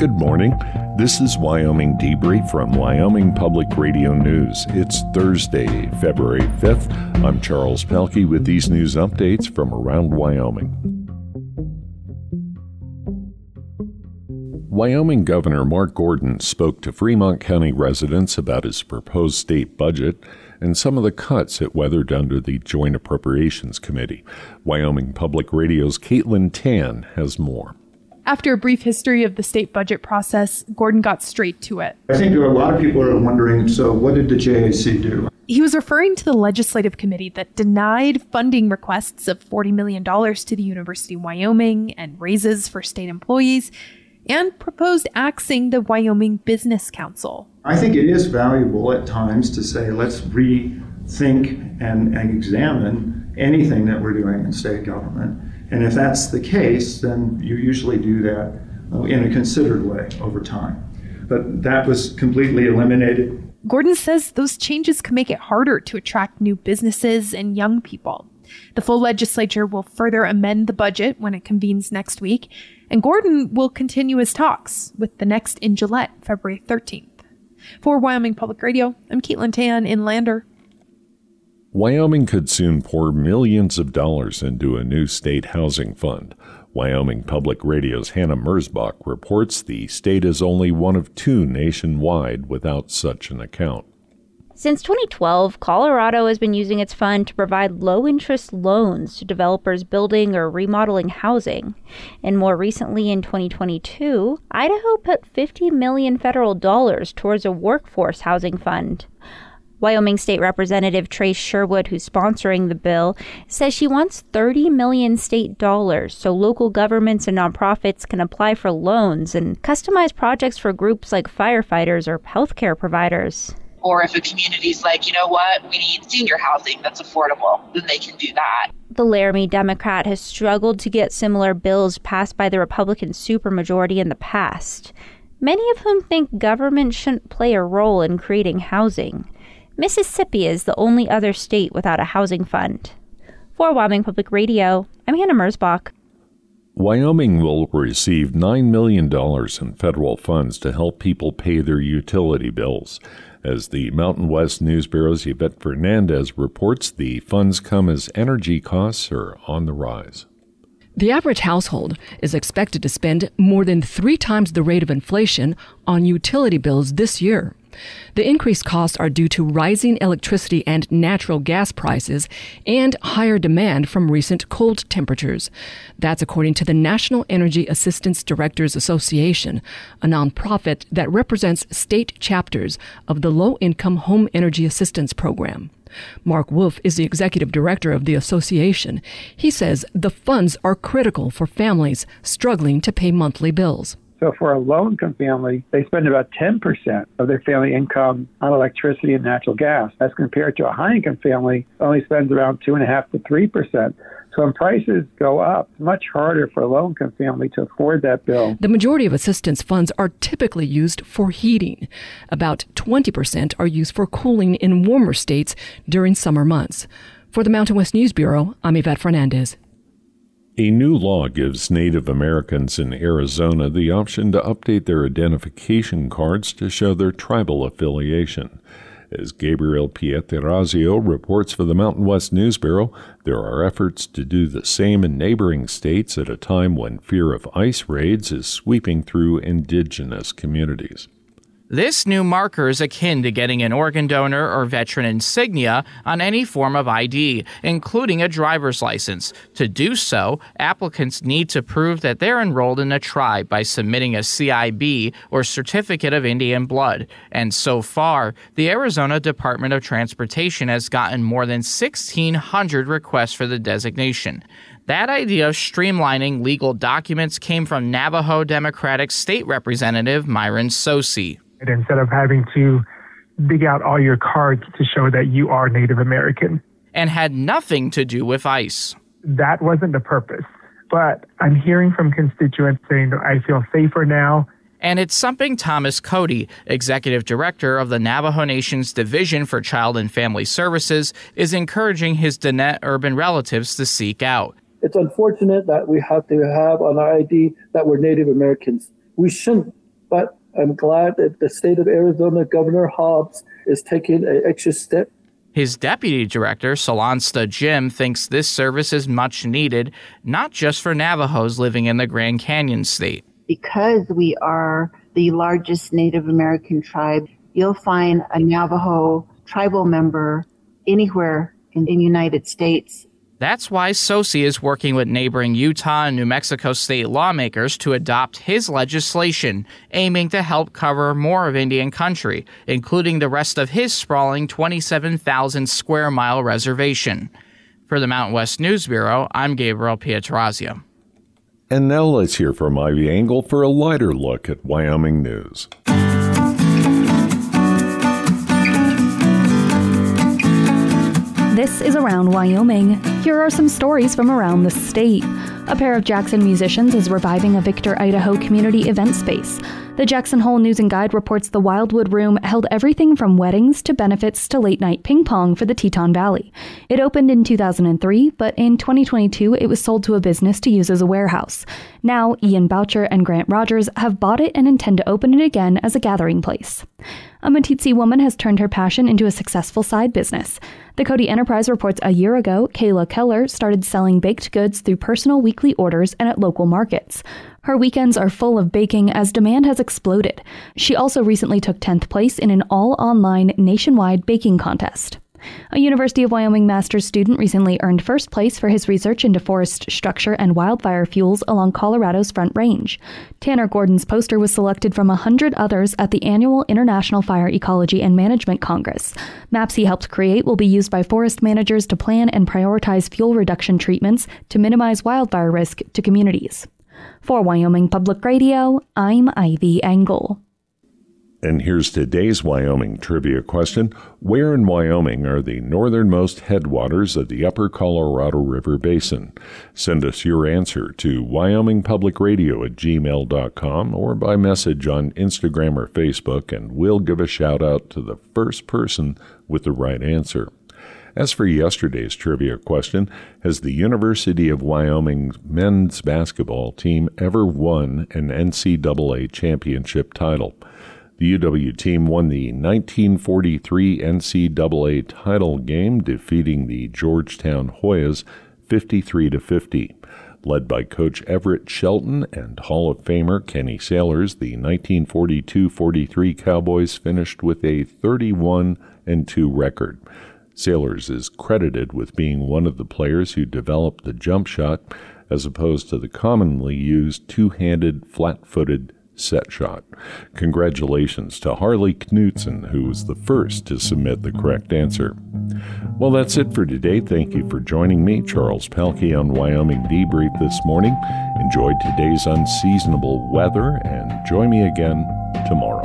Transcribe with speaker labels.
Speaker 1: Good morning. This is Wyoming Debrief from Wyoming Public Radio News. It's Thursday, February 5th. I'm Charles Pelkey with these news updates from around Wyoming. Wyoming Governor Mark Gordon spoke to Fremont County residents about his proposed state budget and some of the cuts it weathered under the Joint Appropriations Committee. Wyoming Public Radio's Caitlin Tan has more.
Speaker 2: After a brief history of the state budget process, Gordon got straight to it.
Speaker 3: I think a lot of people are wondering, so what did the JAC do?
Speaker 2: He was referring to the legislative committee that denied funding requests of $40 million to the University of Wyoming and raises for state employees, and proposed axing the Wyoming Business Council.
Speaker 3: I think it is valuable at times to say, let's rethink and examine anything that we're doing in state government. And if that's the case, then you usually do that in a considered way over time. But that was completely eliminated.
Speaker 2: Gordon says those changes can make it harder to attract new businesses and young people. The full legislature will further amend the budget when it convenes next week, and Gordon will continue his talks with the next in Gillette, February 13th. For Wyoming Public Radio, I'm Caitlin Tan in Lander.
Speaker 1: Wyoming could soon pour millions of dollars into a new state housing fund. Wyoming Public Radio's Hannah Merzbach reports the state is only one of two nationwide without such an account.
Speaker 4: Since 2012, Colorado has been using its fund to provide low-interest loans to developers building or remodeling housing. And more recently, in 2022, Idaho put $50 million federal dollars towards a workforce housing fund. Wyoming State Representative Trace Sherwood, who's sponsoring the bill, says she wants $30 million state dollars so local governments and nonprofits can apply for loans and customize projects for groups like firefighters or healthcare providers.
Speaker 5: Or if a community's like, you know what, we need senior housing that's affordable, then they can do that.
Speaker 4: The Laramie Democrat has struggled to get similar bills passed by the Republican supermajority in the past, many of whom think government shouldn't play a role in creating housing. Mississippi is the only other state without a housing fund. For Wyoming Public Radio, I'm Hannah Merzbach.
Speaker 1: Wyoming will receive $9 million in federal funds to help people pay their utility bills. As the Mountain West News Bureau's Yvette Fernandez reports, the funds come as energy costs are on the rise.
Speaker 6: The average household is expected to spend more than 3 times the rate of inflation on utility bills this year. The increased costs are due to rising electricity and natural gas prices and higher demand from recent cold temperatures. That's according to the National Energy Assistance Directors Association, a nonprofit that represents state chapters of the Low-Income Home Energy Assistance Program. Mark Wolf is the executive director of the association. He says the funds are critical for families struggling to pay monthly bills.
Speaker 7: So for a low-income family, they spend about 10% of their family income on electricity and natural gas. As compared to a high-income family, only spends around 2.5% to 3%. So when prices go up, it's much harder for a low-income family to afford that bill.
Speaker 6: The majority of assistance funds are typically used for heating. About 20% are used for cooling in warmer states during summer months. For the Mountain West News Bureau, I'm Yvette Fernandez.
Speaker 1: A new law gives Native Americans in Arizona the option to update their identification cards to show their tribal affiliation. As Gabriel Pieterazio reports for the Mountain West News Bureau, there are efforts to do the same in neighboring states at a time when fear of ICE raids is sweeping through indigenous communities.
Speaker 8: This new marker is akin to getting an organ donor or veteran insignia on any form of ID, including a driver's license. To do so, applicants need to prove that they're enrolled in a tribe by submitting a CIB or Certificate of Indian Blood. And so far, the Arizona Department of Transportation has gotten more than 1,600 requests for the designation. That idea of streamlining legal documents came from Navajo Democratic State Representative Myron Sosi.
Speaker 9: Instead of having to dig out all your cards to show that you are Native American.
Speaker 8: And had nothing to do with ICE.
Speaker 9: That wasn't the purpose. But I'm hearing from constituents saying that I feel safer now.
Speaker 8: And it's something Thomas Cody, Executive Director of the Navajo Nation's Division for Child and Family Services, is encouraging his Diné urban relatives to seek out.
Speaker 10: It's unfortunate that we have to have on our ID that we're Native Americans. We shouldn't but I'm glad that the state of Arizona Governor Hobbs is taking an extra step.
Speaker 8: His deputy director, Solansta Jim, thinks this service is much needed, not just for Navajos living in the Grand Canyon state.
Speaker 11: Because we are the largest Native American tribe, you'll find a Navajo tribal member anywhere in the United States.
Speaker 8: That's why SOSI is working with neighboring Utah and New Mexico state lawmakers to adopt his legislation, aiming to help cover more of Indian country, including the rest of his sprawling 27,000 square mile reservation. For the Mountain West News Bureau, I'm Gabriel Pietrorazio.
Speaker 1: And now let's hear from Ivy Engel for a lighter look at Wyoming news.
Speaker 12: This is Around Wyoming. Here are some stories from around the state. A pair of Jackson musicians is reviving a Victor, Idaho community event space. The Jackson Hole News and Guide reports the Wildwood Room held everything from weddings to benefits to late-night ping pong for the Teton Valley. It opened in 2003, but in 2022 it was sold to a business to use as a warehouse. Now, Ian Boucher and Grant Rogers have bought it and intend to open it again as a gathering place. A Meeteetse woman has turned her passion into a successful side business. The Cody Enterprise reports a year ago, Kayla Keller started selling baked goods through personal weekly orders and at local markets. Her weekends are full of baking as demand has exploded. She also recently took 10th place in an all-online nationwide baking contest. A University of Wyoming master's student recently earned first place for his research into forest structure and wildfire fuels along Colorado's Front Range. Tanner Gordon's poster was selected from 100 others at the annual International Fire Ecology and Management Congress. Maps he helped create will be used by forest managers to plan and prioritize fuel reduction treatments to minimize wildfire risk to communities. For Wyoming Public Radio, I'm Ivy Engel.
Speaker 1: And here's today's Wyoming trivia question. Where in Wyoming are the northernmost headwaters of the Upper Colorado River Basin? Send us your answer to wyomingpublicradio@gmail.com or by message on Instagram or Facebook, and we'll give a shout out to the first person with the right answer. As for yesterday's trivia question, has the University of Wyoming men's basketball team ever won an NCAA championship title? The UW team won the 1943 NCAA title game, defeating the Georgetown Hoyas 53-50. Led by Coach Everett Shelton and Hall of Famer Kenny Sailors, the 1942-43 Cowboys finished with a 31-2 record. Sailors is credited with being one of the players who developed the jump shot, as opposed to the commonly used two-handed, flat-footed set shot. Congratulations to Harley Knutson, who was the first to submit the correct answer. Well, that's it for today. Thank you for joining me, Charles Pelkey, on Wyoming Debrief this morning. Enjoyed today's unseasonable weather, and join me again tomorrow.